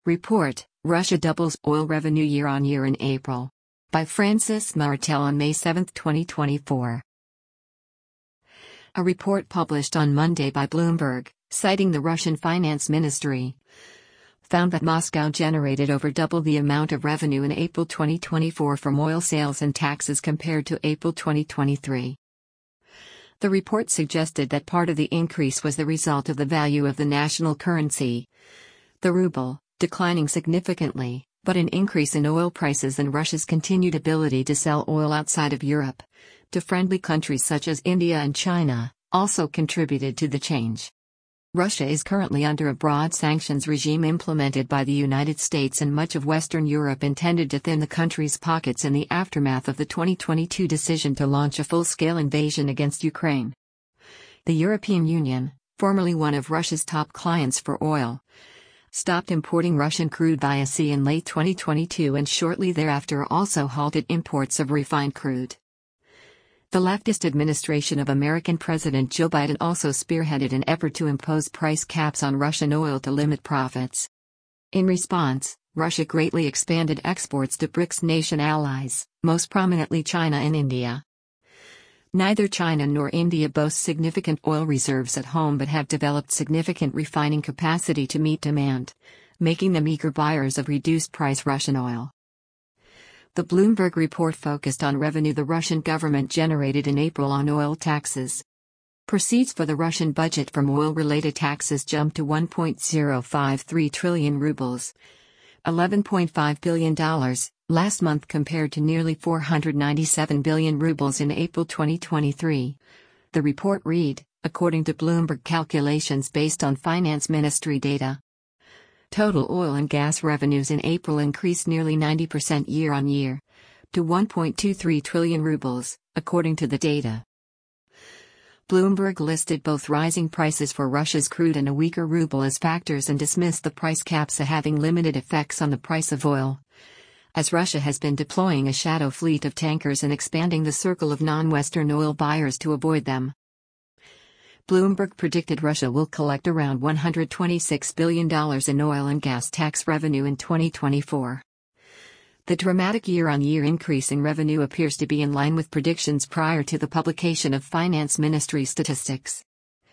Report, Russia doubles oil revenue year-on-year in April. By Francis Martel on May 7, 2024. A report published on Monday by Bloomberg, citing the Russian Finance Ministry, found that Moscow generated over double the amount of revenue in April 2024 from oil sales and taxes compared to April 2023. The report suggested that part of the increase was the result of the value of the national currency, the ruble, declining significantly, but an increase in oil prices and Russia's continued ability to sell oil outside of Europe, to friendly countries such as India and China, also contributed to the change. Russia is currently under a broad sanctions regime implemented by the United States and much of Western Europe intended to thin the country's pockets in the aftermath of the 2022 decision to launch a full-scale invasion against Ukraine. The European Union, formerly one of Russia's top clients for oil, stopped importing Russian crude via sea in late 2022 and shortly thereafter also halted imports of refined crude. The leftist administration of American President Joe Biden also spearheaded an effort to impose price caps on Russian oil to limit profits. In response, Russia greatly expanded exports to BRICS nation allies, most prominently China and India. Neither China nor India boast significant oil reserves at home but have developed significant refining capacity to meet demand, making them eager buyers of reduced-price Russian oil. The Bloomberg report focused on revenue the Russian government generated in April on oil taxes. Proceeds for the Russian budget from oil-related taxes jumped to 1.053 trillion rubles, $11.5 billion, last month compared to nearly 497 billion rubles in April 2023. The report read, according to Bloomberg calculations based on Finance Ministry data. Total oil and gas revenues in April increased nearly 90% year-on-year, to 1.23 trillion rubles, according to the data. Bloomberg listed both rising prices for Russia's crude and a weaker ruble as factors and dismissed the price caps as having limited effects on the price of oil, as Russia has been deploying a shadow fleet of tankers and expanding the circle of non-Western oil buyers to avoid them. Bloomberg predicted Russia will collect around $126 billion in oil and gas tax revenue in 2024. The dramatic year-on-year increase in revenue appears to be in line with predictions prior to the publication of Finance Ministry statistics.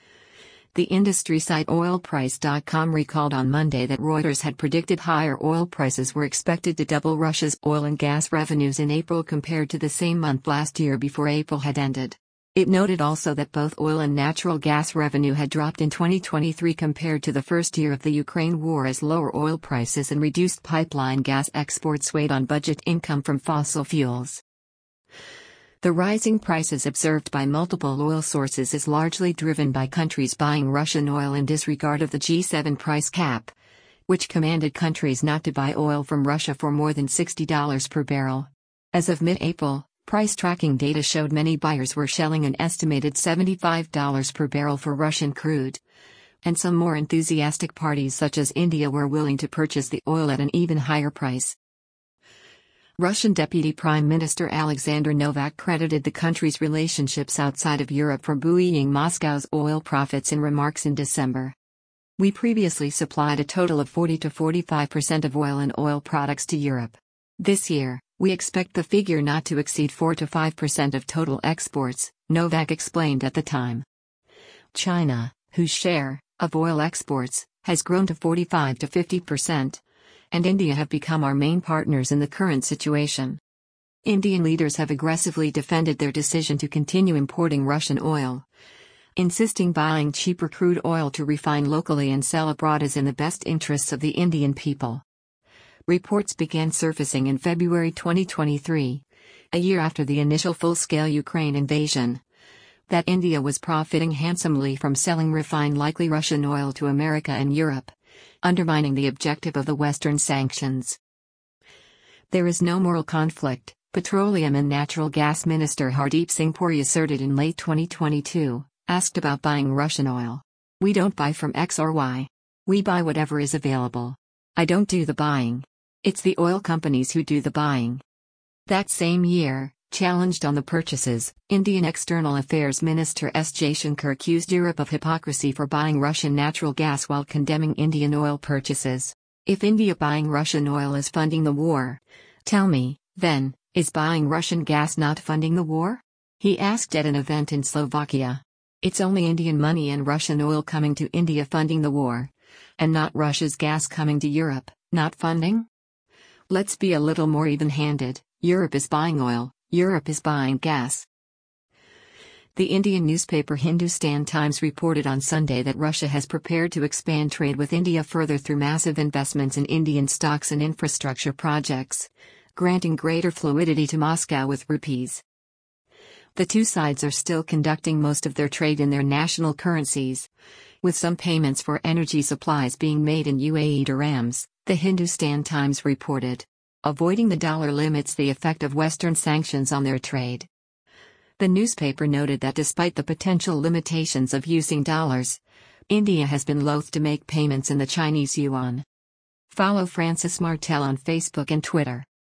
The industry site oilprice.com recalled on Monday that Reuters had predicted higher oil prices were expected to double Russia's oil and gas revenues in April compared to the same month last year before April had ended. It noted also that both oil and natural gas revenue had dropped in 2023 compared to the first year of the Ukraine war as lower oil prices and reduced pipeline gas exports weighed on budget income from fossil fuels. The rising prices observed by multiple oil sources is largely driven by countries buying Russian oil in disregard of the G7 price cap, which commanded countries not to buy oil from Russia for more than $60 per barrel. As of mid-April, price tracking data showed many buyers were shelling an estimated $75 per barrel for Russian crude, and some more enthusiastic parties such as India were willing to purchase the oil at an even higher price. Russian Deputy Prime Minister Alexander Novak credited the country's relationships outside of Europe for buoying Moscow's oil profits in remarks in December. We previously supplied a total of 40 to 45% of oil and oil products to Europe. This year, we expect the figure not to exceed 4 to 5% of total exports, Novak explained at the time. China, whose share of oil exports has grown to 45 to 50%, and India have become our main partners in the current situation. Indian leaders have aggressively defended their decision to continue importing Russian oil, insisting buying cheaper crude oil to refine locally and sell abroad is in the best interests of the Indian people. Reports began surfacing in February 2023, a year after the initial full-scale Ukraine invasion, that India was profiting handsomely from selling refined likely Russian oil to America and Europe, undermining the objective of the Western sanctions. There is no moral conflict, Petroleum and Natural Gas Minister Hardeep Singh Puri asserted in late 2022, asked about buying Russian oil. We don't buy from X or Y. We buy whatever is available. I don't do the buying. It's the oil companies who do the buying. That same year, challenged on the purchases, Indian External Affairs Minister S. Jaishankar accused Europe of hypocrisy for buying Russian natural gas while condemning Indian oil purchases. If India buying Russian oil is funding the war, tell me, then, is buying Russian gas not funding the war? He asked at an event in Slovakia. It's only Indian money and Russian oil coming to India funding the war. And not Russia's gas coming to Europe, not funding? Let's be a little more even-handed. Europe is buying oil, Europe is buying gas. The Indian newspaper Hindustan Times reported on Sunday that Russia has prepared to expand trade with India further through massive investments in Indian stocks and infrastructure projects, granting greater fluidity to Moscow with rupees. The two sides are still conducting most of their trade in their national currencies, with some payments for energy supplies being made in UAE dirhams, the Hindustan Times reported. Avoiding the dollar limits the effect of Western sanctions on their trade. The newspaper noted that despite the potential limitations of using dollars, India has been loath to make payments in the Chinese yuan. Follow Francis Martel on Facebook and Twitter.